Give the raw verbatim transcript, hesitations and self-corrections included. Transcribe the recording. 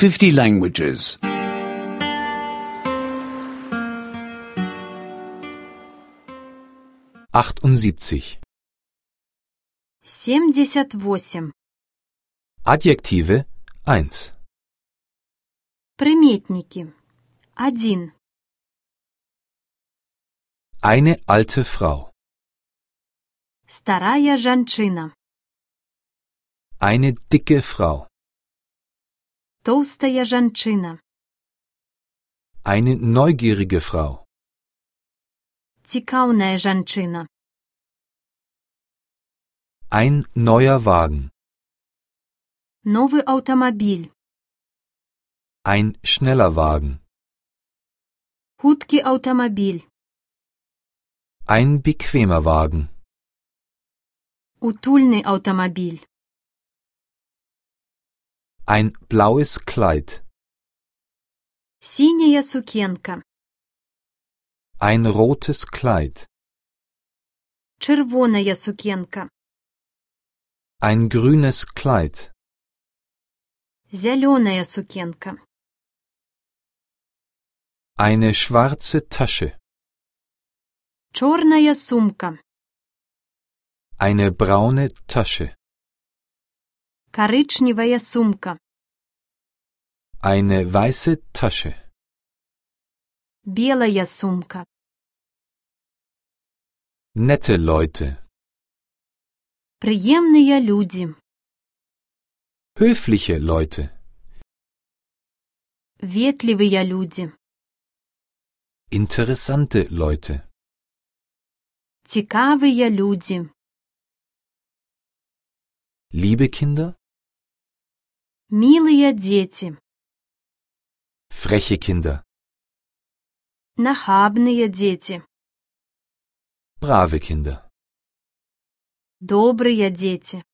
fifty languages. achtundsiebzig. семьдесят восемь. Adjektive eins. Приметники. один. Eine alte Frau. Старая жанчина. Eine dicke Frau. Толстая жанчина. Eine neugierige Frau. Цікаўная жанчына. Ein neuer Wagen. Новы аўтамабіль. Ein schneller Wagen. Хуткі аўтамабіль. Ein bequemer Wagen. Утульны аўтамабіль. Ein blaues Kleid. Сіняя сукенка. Ein rotes Kleid. Чырвоная сукенка. Ein grünes Kleid. Зялёная сукенка. Eine schwarze Tasche. Чорная сумка. Eine braune Tasche. Карычневая сумка. Eine weiße Tasche. Белая сумка. Nette Leute. Прыемныя людзі. Höfliche Leute. Ветлівыя людзі. Interessante Leute. Цікавыя людзі. Liebe Kinder. Мілыя дзеці. Freche Kinder. Нахабныя дзеці. Brave Kinder. Добрыя дзеці.